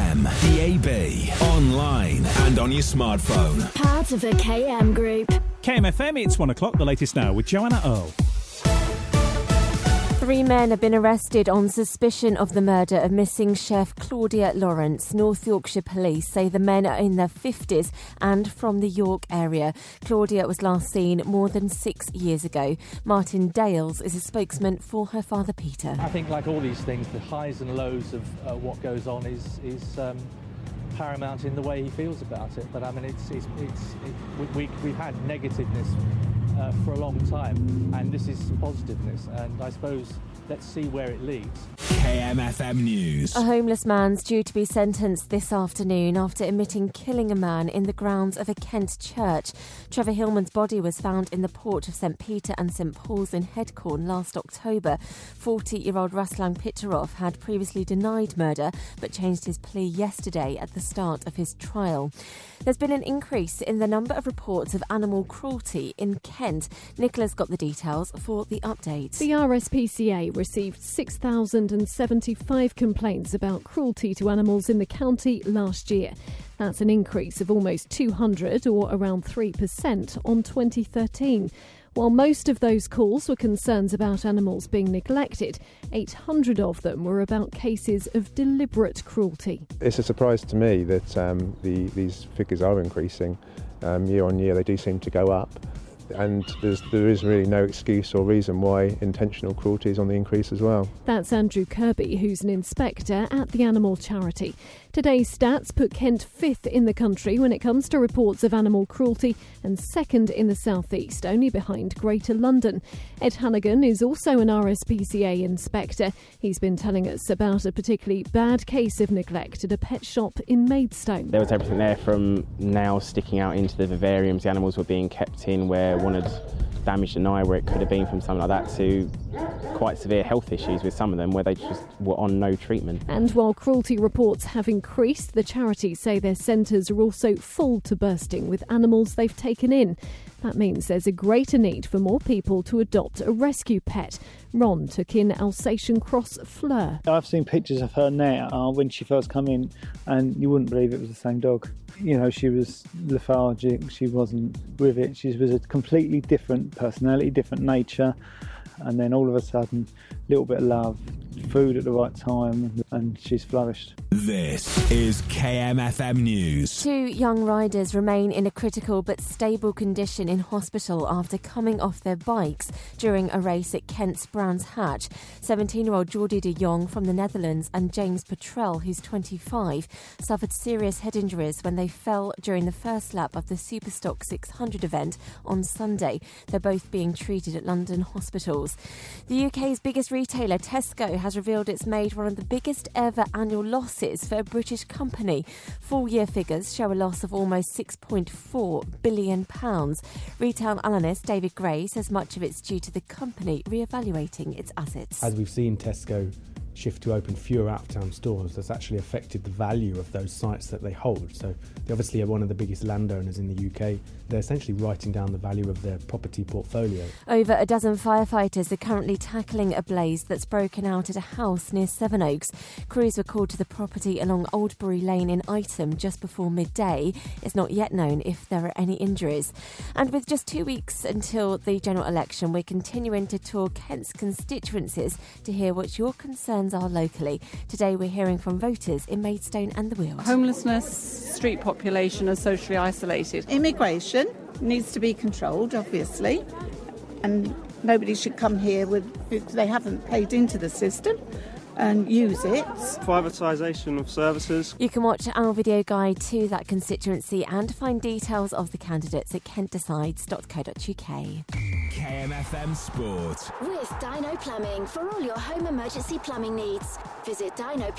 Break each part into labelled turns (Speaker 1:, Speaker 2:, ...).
Speaker 1: FM, DAB, online and on your smartphone.
Speaker 2: Part of the KM Group.
Speaker 3: KMFM, it's 1 o'clock, the latest now with Joanna Earl.
Speaker 4: 3 men have been arrested on suspicion of the murder of missing chef Claudia Lawrence. North Yorkshire Police say the men are in their 50s and from the York area. Claudia was last seen more than 6 years ago. Martin Dales is a spokesman for her father Peter.
Speaker 5: I think, like all these things, the highs and lows of what goes on is paramount in the way he feels about it. But I mean, we've had negativeness for a long time, and this is some positiveness, and I suppose let's see where it leads.
Speaker 1: KMFM News.
Speaker 4: A homeless man's due to be sentenced this afternoon after admitting killing a man in the grounds of a Kent church. Trevor Hillman's body was found in the porch of St Peter and St Paul's in Headcorn last October. 40-year-old Ruslan Pitarov had previously denied murder but changed his plea yesterday at the start of his trial. There's been an increase in the number of reports of animal cruelty in Kent. Nicola's got the details for the update.
Speaker 6: The RSPCA received 6,075 complaints about cruelty to animals in the county last year. That's an increase of almost 200, or around 3%, on 2013. While most of those calls were concerns about animals being neglected, 800 of them were about cases of deliberate cruelty.
Speaker 7: It's a surprise to me that these figures are increasing. Year on year they do seem to go up, and there is really no excuse or reason why intentional cruelty is on the increase as well.
Speaker 6: That's Andrew Kirby, who's an inspector at the animal charity. Today's stats put Kent 5th in the country when it comes to reports of animal cruelty and 2nd in the South East, only behind Greater London. Ed Hannigan is also an RSPCA inspector. He's been telling us about a particularly bad case of neglect at a pet shop in Maidstone.
Speaker 8: There was everything there from nails sticking out into the vivariums the animals were being kept in, where one had damaged an eye where it could have been from something like that, to quite severe health issues with some of them where they just were on no treatment.
Speaker 6: And while cruelty reports have increased, the charities say their centres are also full to bursting with animals they've taken in. That means there's a greater need for more people to adopt a rescue pet. Ron took in Alsatian Cross Fleur.
Speaker 9: I've seen pictures of her now when she first came in, and you wouldn't believe it was the same dog. You know, she was lethargic, she wasn't with it, she was a completely different personality, different nature, and then all of a sudden, a little bit of love, food at the right time, and she's flourished.
Speaker 1: This is KMFM News.
Speaker 4: 2 young riders remain in a critical but stable condition in hospital after coming off their bikes during a race at Kent's Brands Hatch. 17-year-old Jordi de Jong from the Netherlands and James Petrel, who's 25, suffered serious head injuries when they fell during the first lap of the Superstock 600 event on Sunday. They're both being treated at London hospitals. The UK's biggest retailer, Tesco, has revealed it's made one of the biggest ever annual losses for a British company. Full-year figures show a loss of almost £6.4 billion. Retail analyst David Gray says much of it's due to the company re-evaluating its assets.
Speaker 10: As we've seen Tesco shift to open fewer out-of-town stores, that's actually affected the value of those sites that they hold. So they obviously are one of the biggest landowners in the UK. They're essentially writing down the value of their property portfolio.
Speaker 4: Over a dozen firefighters are currently tackling a blaze that's broken out at a house near Sevenoaks. Crews were called to the property along Oldbury Lane in Ightham just before midday. It's not yet known if there are any injuries. And with just 2 weeks until the general election, we're continuing to tour Kent's constituencies to hear what your concerns are locally. Today we're hearing from voters in Maidstone and the Weald.
Speaker 11: Homelessness, street population are socially isolated. Immigration needs to be controlled, obviously, and nobody should come here if they haven't paid into the system and use it.
Speaker 12: Privatisation of services.
Speaker 4: You can watch our video guide to that constituency and find details of the candidates at kentdecides.co.uk.
Speaker 1: KMFM Sport.
Speaker 2: With Dino Plumbing for all your home emergency plumbing needs. Visit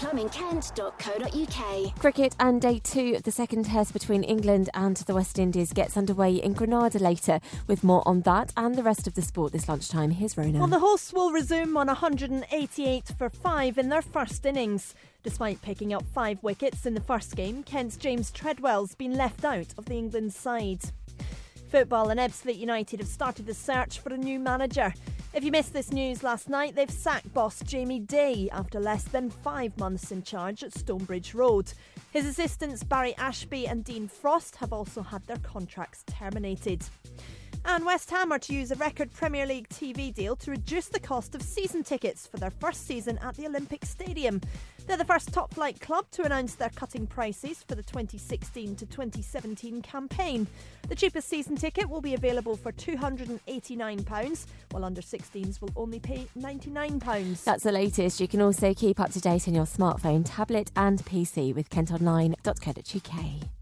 Speaker 2: dinoplumbingkent.co.uk.
Speaker 4: Cricket and day 2 of the second test between England and the West Indies gets underway in Granada later. With more on that and the rest of the sport this lunchtime, here's Rona.
Speaker 13: Well, the hosts will resume on 188 for 5 in their first innings. Despite picking up 5 wickets in the first game, Kent's James Treadwell's been left out of the England side. Football and Ebbsfleet United have started the search for a new manager. If you missed this news last night, they've sacked boss Jamie Day after less than 5 months in charge at Stonebridge Road. His assistants Barry Ashby and Dean Frost have also had their contracts terminated. And West Ham are to use a record Premier League TV deal to reduce the cost of season tickets for their first season at the Olympic Stadium. They're the first top-flight club to announce they're cutting prices for the 2016 to 2017 campaign. The cheapest season ticket will be available for £289, while under-16s will only pay £99.
Speaker 4: That's the latest. You can also keep up to date on your smartphone, tablet and PC with kentonline.co.uk.